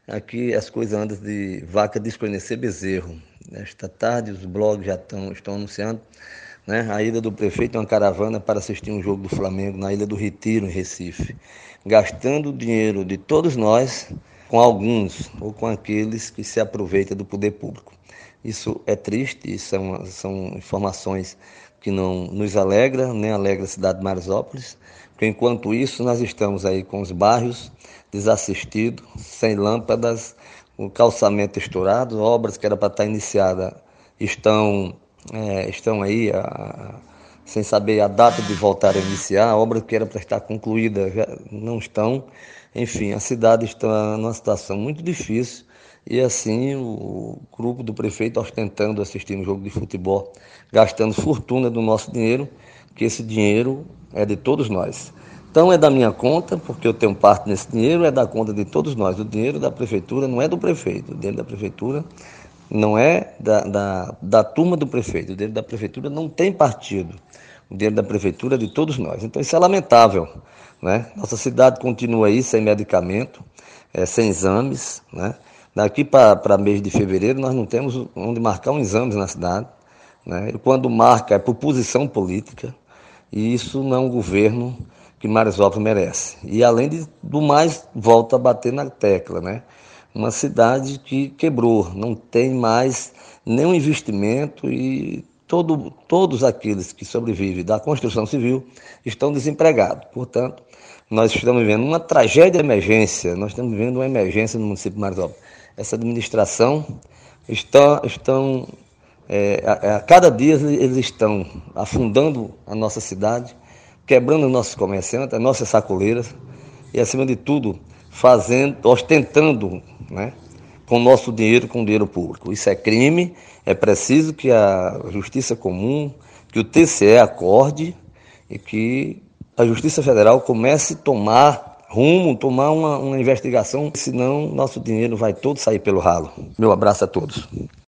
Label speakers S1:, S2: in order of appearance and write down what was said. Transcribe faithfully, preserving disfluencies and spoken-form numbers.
S1: Aqui as coisas andam de vaca desconhecer bezerro. Esta tarde os blogs já estão, estão anunciando, né, a ida do prefeito em uma caravana para assistir um jogo do Flamengo na Ilha do Retiro, em Recife, gastando o dinheiro de todos nós com alguns ou com aqueles que se aproveitam do poder público. Isso é triste, isso é uma, são informações que não nos alegram, nem alegra a cidade de Marizópolis, porque enquanto isso nós estamos aí com os bairros desassistidos, sem lâmpadas, o calçamento estourado, obras que era para estar iniciada estão, é, estão aí a, sem saber a data de voltar a iniciar, a obra que era para estar concluída já não estão. Enfim, a cidade está numa situação muito difícil e assim o grupo do prefeito ostentando assistir um jogo de futebol, gastando fortuna do nosso dinheiro, que esse dinheiro é de todos nós. Então é da minha conta, porque eu tenho parte nesse dinheiro, é da conta de todos nós. O dinheiro da prefeitura não é do prefeito, o dinheiro da prefeitura não é da, da, da turma do prefeito, o dinheiro da prefeitura não tem partido. O dinheiro da prefeitura é de todos nós. Então isso é lamentável, né? Nossa cidade continua aí sem medicamento, é, sem exames, né? Daqui para mês de fevereiro nós não temos onde marcar um exame na cidade, né? E quando marca é por posição política, e isso não é um governo que Marizópolis merece. E além de, do mais, volta a bater na tecla, né? Uma cidade que quebrou, não tem mais nenhum investimento e todo, todos aqueles que sobrevivem da construção civil estão desempregados. Portanto, nós estamos vivendo uma tragédia de emergência, nós estamos vivendo uma emergência no município de Marizópolis. Essa administração está, estão, é, a, a cada dia eles estão afundando a nossa cidade, quebrando os nossos comerciantes, as nossas sacoleiras e, acima de tudo, fazendo, ostentando, né, com o nosso dinheiro, com o dinheiro público. Isso é crime, é preciso que a Justiça Comum, que o T C E acorde e que a Justiça Federal comece a tomar rumo, tomar uma, uma investigação, senão nosso dinheiro vai todo sair pelo ralo. Meu abraço a todos.